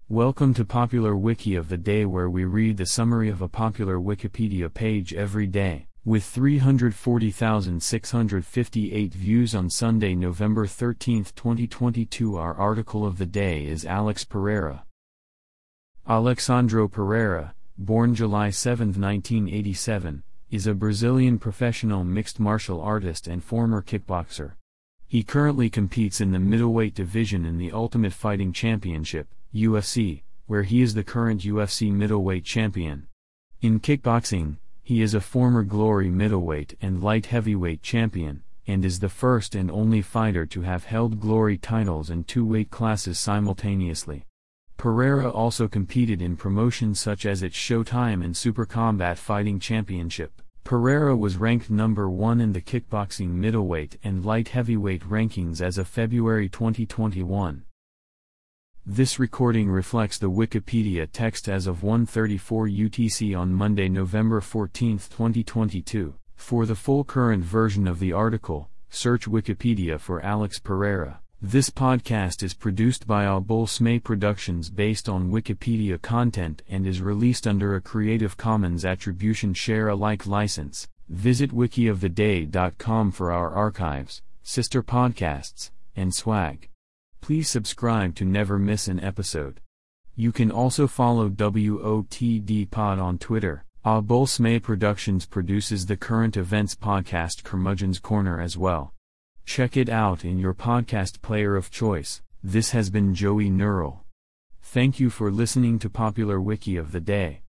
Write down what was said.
Welcome to Popular Wiki of the Day, where we read the summary of a popular Wikipedia page every day. With 340,658 views on Sunday, November 13, 2022, our article of the day is Alex Pereira. Alexandro Pereira, born July 7, 1987, is a Brazilian professional mixed martial artist and former kickboxer. He currently competes in the middleweight division in the Ultimate Fighting Championship, UFC, where he is the current UFC middleweight champion. In kickboxing, he is a former Glory middleweight and light heavyweight champion, and is the first and only fighter to have held Glory titles in two weight classes simultaneously. Pereira also competed in promotions such as It's Showtime and Super Combat Fighting Championship. Pereira was ranked number 1 in the kickboxing middleweight and light heavyweight rankings as of February 2021. This recording reflects the Wikipedia text as of 1:34 UTC on Monday, November 14, 2022. For the full current version of the article, search Wikipedia for Alex Pereira. This podcast is produced by Abol Productions based on Wikipedia content and is released under a Creative Commons Attribution Share Alike license. Visit wikioftheday.com for our archives, sister podcasts, and swag. Please subscribe to never miss an episode. You can also follow WOTD Pod on Twitter. Abol Productions produces the current events podcast Curmudgeon's Corner as well. Check it out in your podcast player of choice. This has been Joey Neural. Thank you for listening to Popular Wiki of the Day.